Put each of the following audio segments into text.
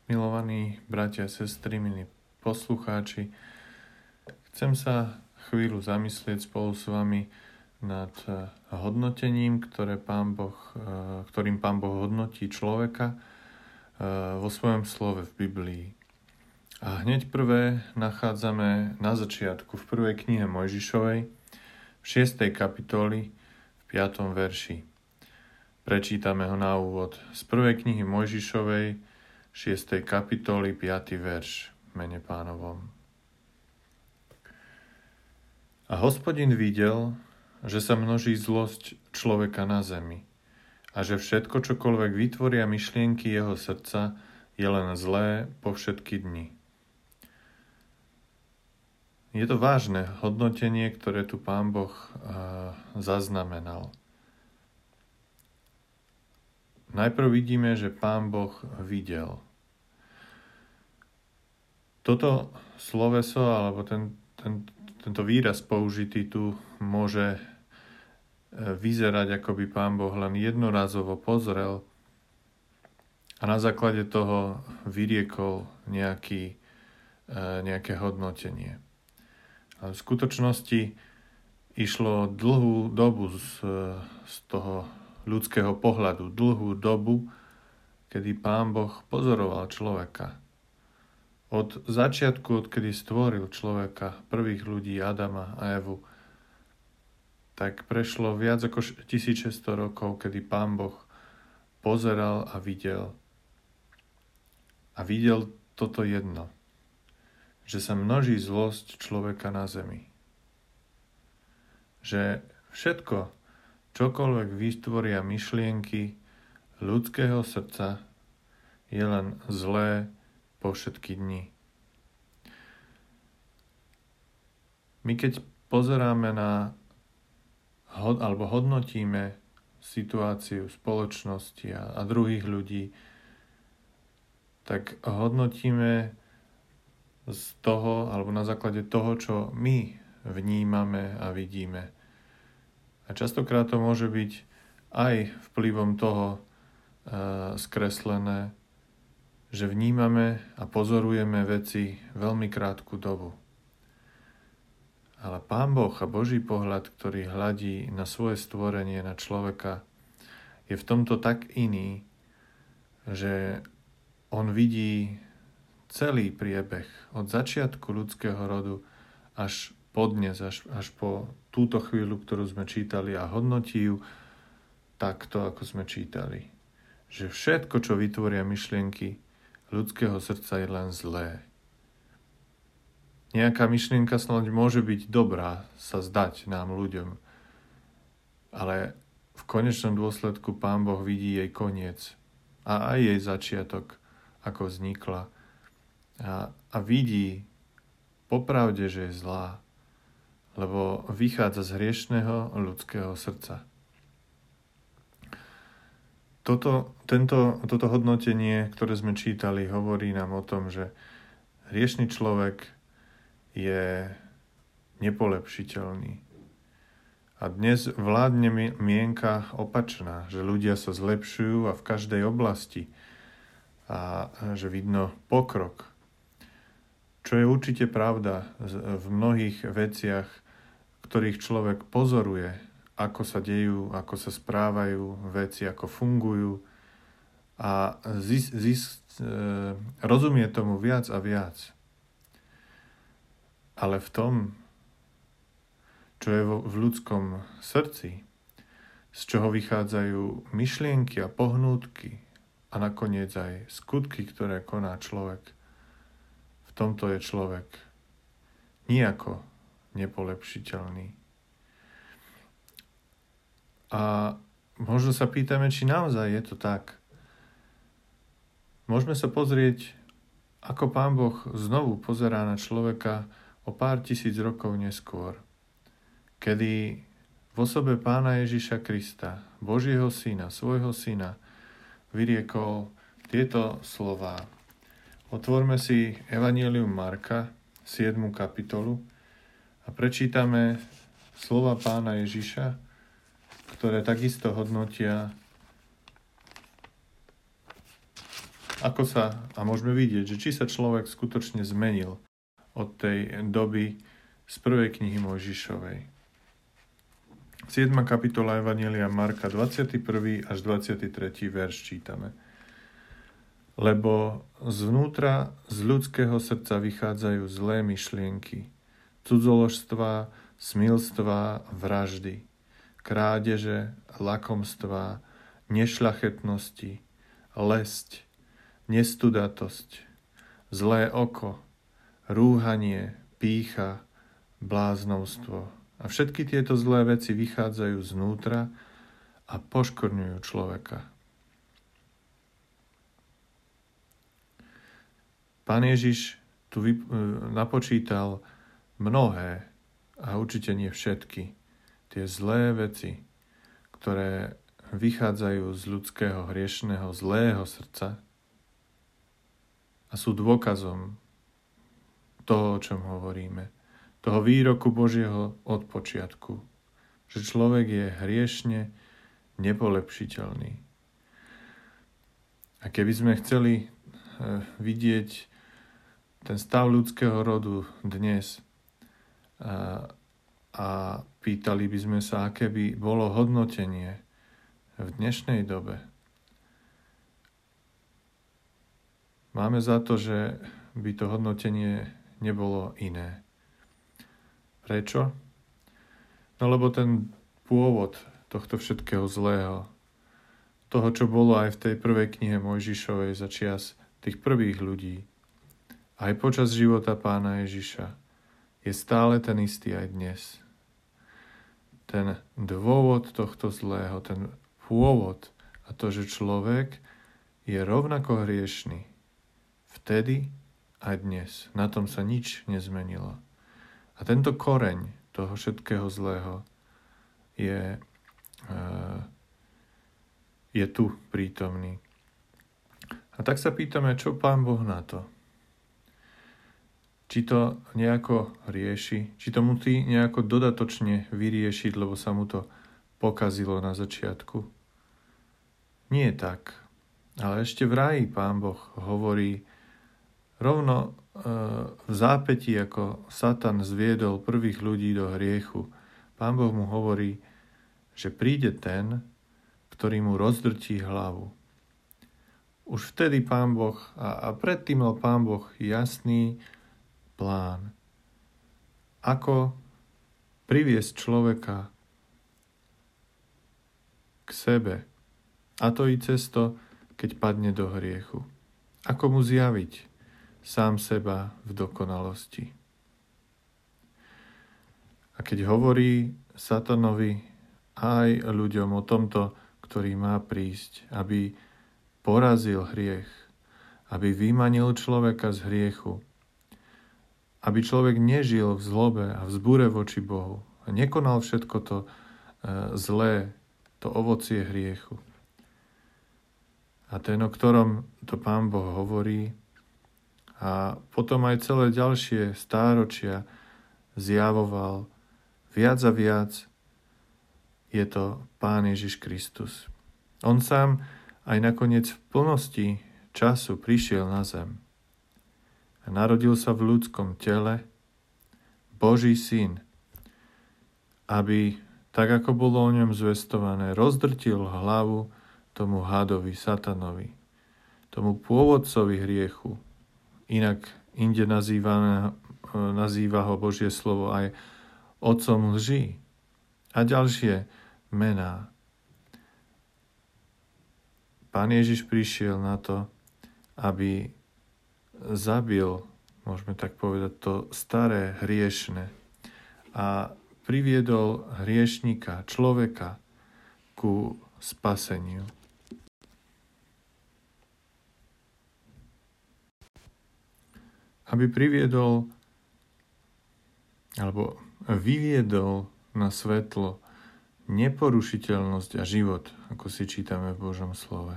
Milovaní bratia a sestry, milí poslucháči, chcem sa chvíľu zamyslieť spolu s vami nad hodnotením, ktorým Pán Boh hodnotí človeka vo svojom slove v Biblii. A hneď prvé nachádzame na začiatku v prvej knihe Mojžišovej, v 6. kapitoli, v 5. verši. Prečítame ho na úvod z prvej knihy Mojžišovej, 6. kapitoly, 5. verš, mene Pánovom. A Hospodin videl, že sa množí zlosť človeka na zemi a že všetko, čokoľvek vytvoria myšlienky jeho srdca, je len zlé po všetky dni. Je to vážne hodnotenie, ktoré tu Pán Boh zaznamenal. Najprv vidíme, že Pán Boh videl. Toto sloveso, alebo tento výraz použitý tu môže vyzerať, ako by Pán Boh len jednorazovo pozrel a na základe toho vyriekol nejaké hodnotenie. Ale v skutočnosti išlo dlhú dobu z toho ľudského pohľadu, dlhú dobu, kedy Pán Boh pozoroval človeka. Od začiatku, odkedy stvoril človeka, prvých ľudí, Adama a Evu, tak prešlo viac ako 1600 rokov, kedy Pán Boh pozeral a videl. A videl toto jedno, že sa množí zlosť človeka na zemi. Že všetko, čokoľvek vytvoria myšlienky ľudského srdca, je len zlé po všetky dni. My keď pozeráme alebo hodnotíme situáciu spoločnosti a druhých ľudí, tak hodnotíme z toho, alebo na základe toho, čo my vnímame a vidíme. A častokrát to môže byť aj vplyvom toho skreslené, že vnímame a pozorujeme veci veľmi krátku dobu. Ale Pán Boh a Boží pohľad, ktorý hľadí na svoje stvorenie, na človeka, je v tomto tak iný, že on vidí celý priebeh od začiatku ľudského rodu až po dnes, až po túto chvíľu, ktorú sme čítali, a hodnotí ju takto, ako sme čítali. Že všetko, čo vytvoria myšlienky ľudského srdca, je len zlé. Nejaká myšlienka snáď môže byť dobrá, sa zdať nám ľuďom, ale v konečnom dôsledku Pán Boh vidí jej koniec a aj jej začiatok, ako vznikla. A vidí popravde, že je zlá, lebo vychádza z hriešného ľudského srdca. Toto hodnotenie, ktoré sme čítali, hovorí nám o tom, že hriešný človek je nepolepšiteľný. A dnes vládne mienka opačná, že ľudia sa zlepšujú a v každej oblasti a že vidno pokrok. Čo je určite pravda v mnohých veciach, ktorých človek pozoruje, ako sa dejú, ako sa správajú veci, ako fungujú a rozumie tomu viac a viac. Ale v tom, čo je v ľudskom srdci, z čoho vychádzajú myšlienky a pohnútky a nakoniec aj skutky, ktoré koná človek, v tomto je človek nijako nepolepšiteľný. A možno sa pýtame, či naozaj je to tak. Môžeme sa pozrieť, ako Pán Boh znovu pozerá na človeka o pár tisíc rokov neskôr, kedy v osobe Pána Ježiša Krista, Božieho Syna, svojho Syna, vyriekol tieto slová. Otvorme si Evanjelium Marka, 7. kapitolu, a prečítame slova Pána Ježiša, ktoré takisto hodnotia a môžeme vidieť, že či sa človek skutočne zmenil od tej doby z prvej knihy Mojžišovej. 7. kapitola Evanjelia Marka, 21. až 23. verš čítame. Lebo zvnútra z ľudského srdca vychádzajú zlé myšlienky, cudzoložstvá, smilstvá, vraždy, krádeže, lakomstvá, nešľachetnosti, lesť, nestudatosť, zlé oko, rúhanie, pýcha, bláznovstvo. A všetky tieto zlé veci vychádzajú znútra a poškorňujú človeka. Pán Ježiš tu napočítal mnohé, a určite nie všetky, tie zlé veci, ktoré vychádzajú z ľudského hriešného zlého srdca a sú dôkazom toho, o čom hovoríme, toho výroku Božieho od počiatku, že človek je hriešne nepolepšiteľný. A keby sme chceli vidieť ten stav ľudského rodu dnes a pýtali by sme sa, aké by bolo hodnotenie v dnešnej dobe, máme za to, že by to hodnotenie nebolo iné. Prečo? No lebo ten pôvod tohto všetkého zlého, toho, čo bolo aj v tej prvej knihe Mojžišovej za čias tých prvých ľudí, aj počas života Pána Ježiša, je stále ten istý aj dnes. Ten dôvod tohto zlého, ten pôvod a to, že človek je rovnako hriešný vtedy aj dnes. Na tom sa nič nezmenilo. A tento koreň toho všetkého zlého je tu prítomný. A tak sa pýtame, čo Pán Boh na to? Či to nejako rieši? Či to musí nejako dodatočne vyriešiť, lebo sa mu to pokazilo na začiatku? Nie tak. Ale ešte v ráji Pán Boh hovorí rovno v zápätí, ako Satan zviedol prvých ľudí do hriechu. Pán Boh mu hovorí, že príde ten, ktorý mu rozdrtí hlavu. Už vtedy Pán Boh, a predtým mal Pán Boh jasný plán, ako priviesť človeka k sebe. A to i cesto, keď padne do hriechu. Ako mu zjaviť sám seba v dokonalosti. A keď hovorí Satanovi aj ľuďom o tomto, ktorý má prísť, aby porazil hriech, aby vymanil človeka z hriechu, aby človek nežil v zlobe a v zbúre voči Bohu a nekonal všetko to zlé, to ovocie hriechu. A ten, o ktorom to Pán Boh hovorí, a potom aj celé ďalšie stáročia zjavoval viac a viac, je to Pán Ježiš Kristus. On sám aj nakoniec v plnosti času prišiel na zem. A narodil sa v ľudskom tele, Boží syn, aby, tak ako bolo o ňom zvestované, rozdrtil hlavu tomu hadovi, Satanovi, tomu pôvodcovi hriechu. Inak inde nazýva ho Božie slovo aj otcom lží a ďalšie mená. Pán Ježiš prišiel na to, aby zabil, môžeme tak povedať, to staré hriešne a priviedol hriešnika, človeka ku spaseniu. Aby priviedol alebo vyviedol na svetlo neporušiteľnosť a život, ako si čítame v Božom slove.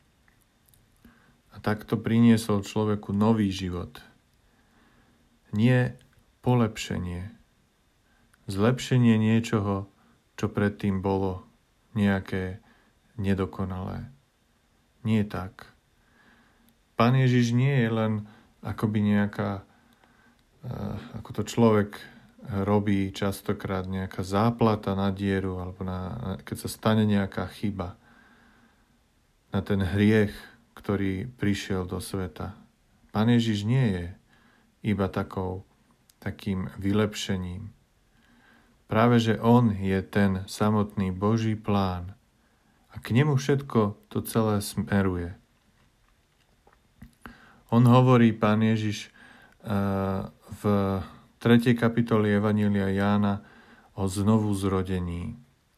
A takto priniesol človeku nový život. Nie polepšenie, zlepšenie niečoho, čo predtým bolo nejaké nedokonalé. Nie tak. Pán Ježiš nie je len akoby nejaká, ako to človek robí častokrát, nejaká záplata na dieru, alebo keď sa stane nejaká chyba, na ten hriech, ktorý prišiel do sveta. Pán Ježiš nie je iba takým vylepšením. Práve, že on je ten samotný Boží plán a k nemu všetko to celé smeruje. On hovorí, Pán Ježiš, v 3. kapitole Evanjelia Jána o znovu zrodení.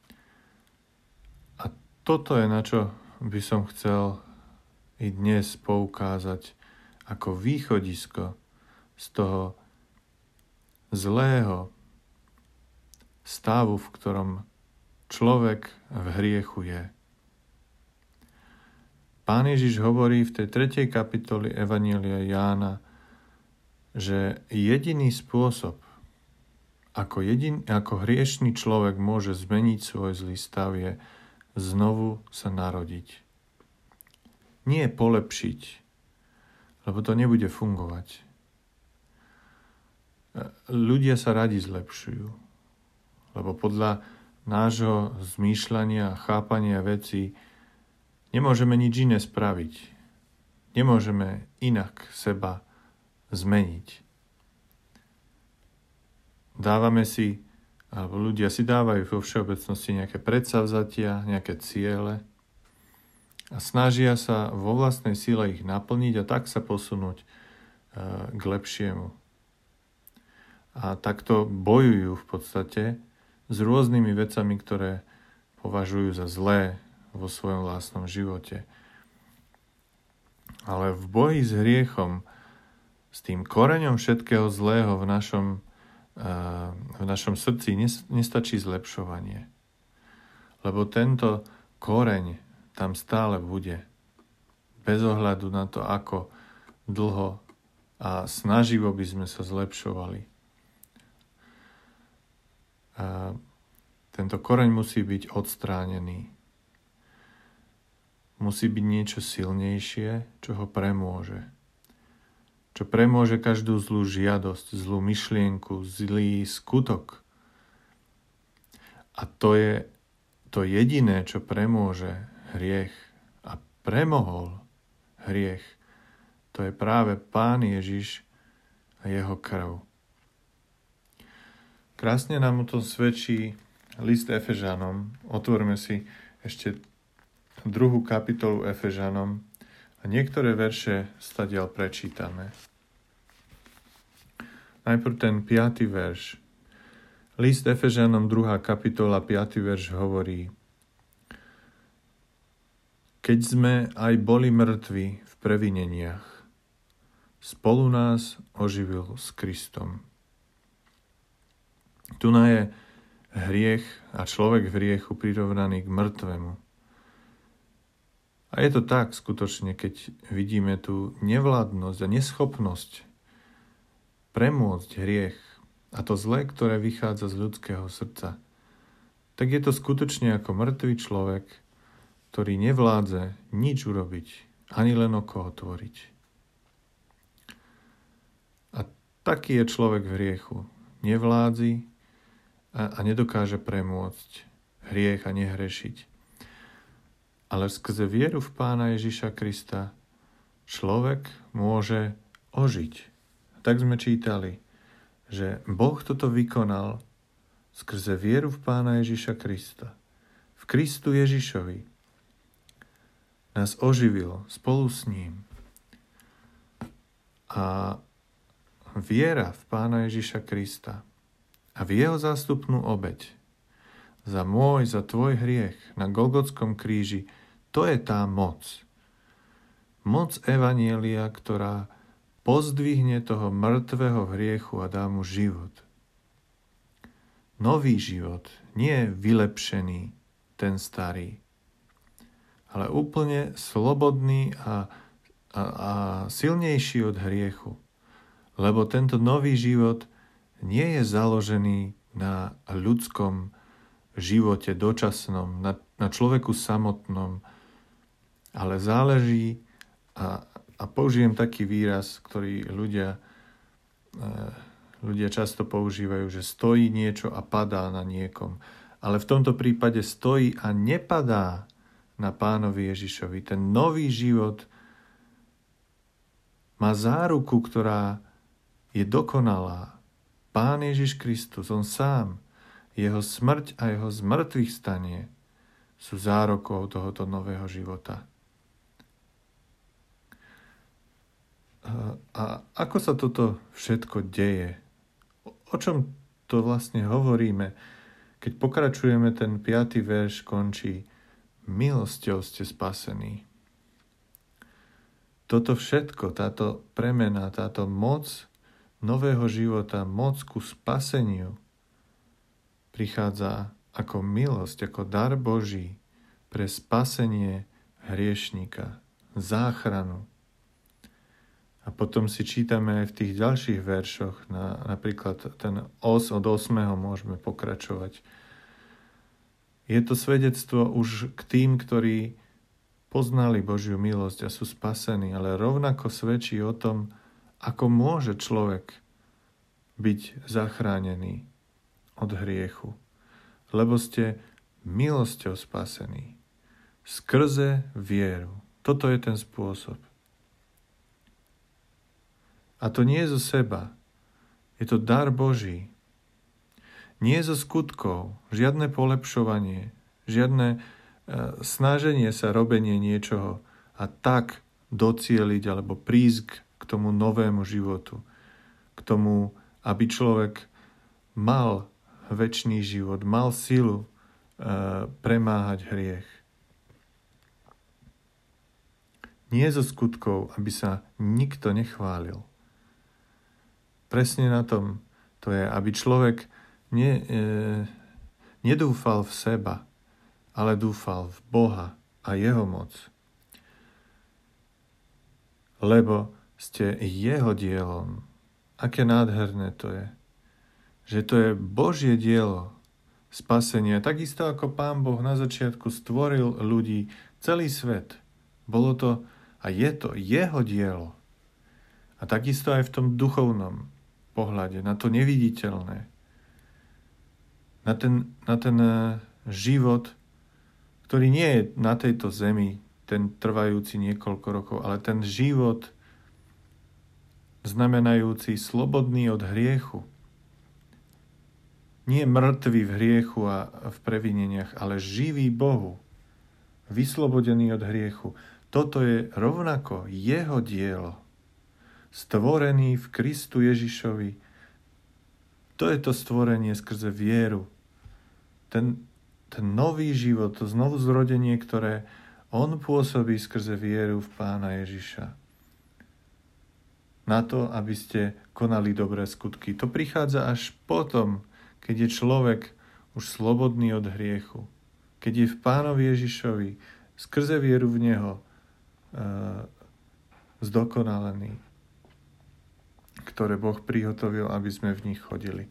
A toto je, na čo by som chcel i dnes poukázať ako východisko z toho zlého stavu, v ktorom človek v hriechu je. Pán Ježiš hovorí v tej 3. kapitole Evanjelia Jána, že jediný spôsob, ako hriešný človek môže zmeniť svoj zlý stav, je znovu sa narodiť. Nie polepšiť, lebo to nebude fungovať. Ľudia sa radi zlepšujú, lebo podľa nášho zmýšľania a chápania vecí nemôžeme nič iné spraviť. Nemôžeme inak seba zmeniť. Ľudia si dávajú vo všeobecnosti nejaké predsavzatia, nejaké ciele a snažia sa vo vlastnej sile ich naplniť a tak sa posunúť k lepšiemu. A takto bojujú v podstate s rôznymi vecami, ktoré považujú za zlé vo svojom vlastnom živote. Ale v boji s hriechom, s tým koreňom všetkého zlého v našom srdci nestačí zlepšovanie. Lebo tento koreň tam stále bude. Bez ohľadu na to, ako dlho a snaživo by sme sa zlepšovali. A tento koreň musí byť odstránený. Musí byť niečo silnejšie, čo ho premôže. Čo premôže každú zlú žiadosť, zlú myšlienku, zlý skutok. A to je to jediné, čo premôže hriech a premohol hriech. To je práve Pán Ježiš a jeho krv. Krásne nám o tom svedčí list Efežanom. Otvorme si ešte 2. kapitolu Efežanom a niektoré verše stadiaľ prečítame. Najprv ten 5. verš. List Efežanom 2. kapitola 5. verš hovorí: Keď sme aj boli mŕtvi v previneniach, spolu nás oživil s Kristom. Tu je hriech a človek v hriechu prirovnaný k mŕtvemu. A je to tak skutočne, keď vidíme tú nevládnosť a neschopnosť premôcť hriech a to zlé, ktoré vychádza z ľudského srdca, tak je to skutočne ako mŕtvý človek, ktorý nevládze nič urobiť, ani len oko otvoriť. A taký je človek v hriechu. Nevládzi a nedokáže premôcť hriech a nehrešiť. Ale skrze vieru v Pána Ježiša Krista človek môže ožiť. Tak sme čítali, že Boh toto vykonal skrze vieru v Pána Ježiša Krista. V Kristu Ježišovi nás oživil spolu s ním. A viera v Pána Ježiša Krista a v jeho zástupnú obeť za môj, za tvoj hriech na Golgotskom kríži, to je tá moc. Moc evanjelia, ktorá pozdvihne toho mŕtvého hriechu a dá mu život. Nový život, nie vylepšený, ten starý, ale úplne slobodný a silnejší od hriechu. Lebo tento nový život nie je založený na ľudskom živote dočasnom, na človeku samotnom, ale záleží A použijem taký výraz, ktorý ľudia často používajú, že stojí niečo a padá na niekom. Ale v tomto prípade stojí a nepadá na Pánovi Ježišovi. Ten nový život má záruku, ktorá je dokonalá. Pán Ježiš Kristus, on sám, jeho smrť a jeho zmrtvých stanie sú zárokou tohoto nového života. A ako sa toto všetko deje? O čom to vlastne hovoríme? Keď pokračujeme, ten 5. verš končí: milosťou ste spasení. Toto všetko, táto premena, táto moc nového života, moc ku spaseniu prichádza ako milosť, ako dar Boží pre spasenie hriešnika, záchranu. A potom si čítame aj v tých ďalších veršoch, napríklad od 8. môžeme pokračovať. Je to svedectvo už k tým, ktorí poznali Božiu milosť a sú spasení, ale rovnako svedčí o tom, ako môže človek byť zachránený od hriechu. Lebo ste milosťou spasení. Skrze vieru. Toto je ten spôsob. A to nie je zo seba. Je to dar Boží. Nie zo skutkov. Žiadne polepšovanie. Žiadne snaženie sa, robenie niečoho a tak docieliť alebo prísť k tomu novému životu. K tomu, aby človek mal večný život, mal silu premáhať hriech. Nie zo skutkov, aby sa nikto nechválil. Presne na tom to je, aby človek nedúfal v seba, ale dúfal v Boha a jeho moc. Lebo ste jeho dielom. Aké nádherné to je. Že to je Božie dielo spasenia. Takisto ako Pán Boh na začiatku stvoril ľudí, celý svet. Bolo to a je to jeho dielo. A takisto aj v tom duchovnom pohľade, na to neviditeľné. Na ten život, ktorý nie je na tejto zemi, ten trvajúci niekoľko rokov, ale ten život znamenajúci slobodný od hriechu. Nie mŕtvý v hriechu a v previneniach, ale živý Bohu, vyslobodený od hriechu. Toto je rovnako jeho dielo, stvorený v Kristu Ježišovi. To je to stvorenie skrze vieru. Ten nový život, to znovuzrodenie, ktoré on pôsobí skrze vieru v Pána Ježiša. Na to, aby ste konali dobré skutky. To prichádza až potom, keď je človek už slobodný od hriechu. Keď je v Pánovi Ježišovi, skrze vieru v Neho, zdokonalený, ktoré Boh prihotovil, aby sme v nich chodili.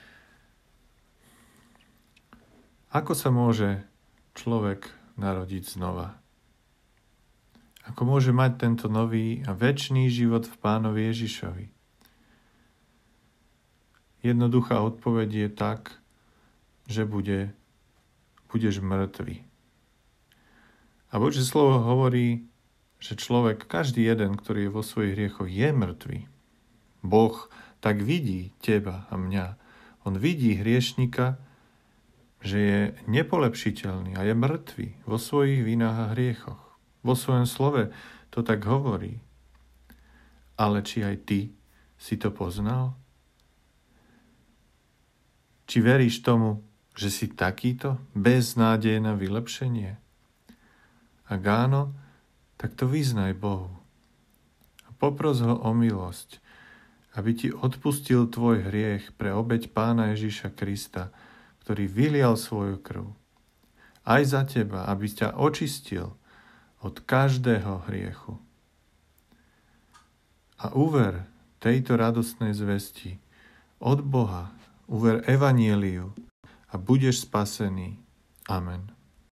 Ako sa môže človek narodiť znova? Ako môže mať tento nový a večný život v Pánovi Ježišovi? Jednoduchá odpoveď je tak, že budeš mŕtvy. A Božie slovo hovorí, že človek, každý jeden, ktorý je vo svojich hriechoch, je mŕtvy. Boh tak vidí teba a mňa. On vidí hriešnika, že je nepolepšiteľný a je mŕtvy vo svojich vinách a hriechoch. Vo svojom slove to tak hovorí. Ale či aj ty si to poznal? Či veríš tomu, že si takýto, bez nádeje na vylepšenie? Ak áno, tak to vyznaj Bohu. A popros ho o milosť, aby ti odpustil tvoj hriech pre obeť Pána Ježiša Krista, ktorý vylial svoju krv. Aj za teba, aby ťa očistil od každého hriechu. A uver tejto radostnej zvesti od Boha, uver evanjeliu a budeš spasený. Amen.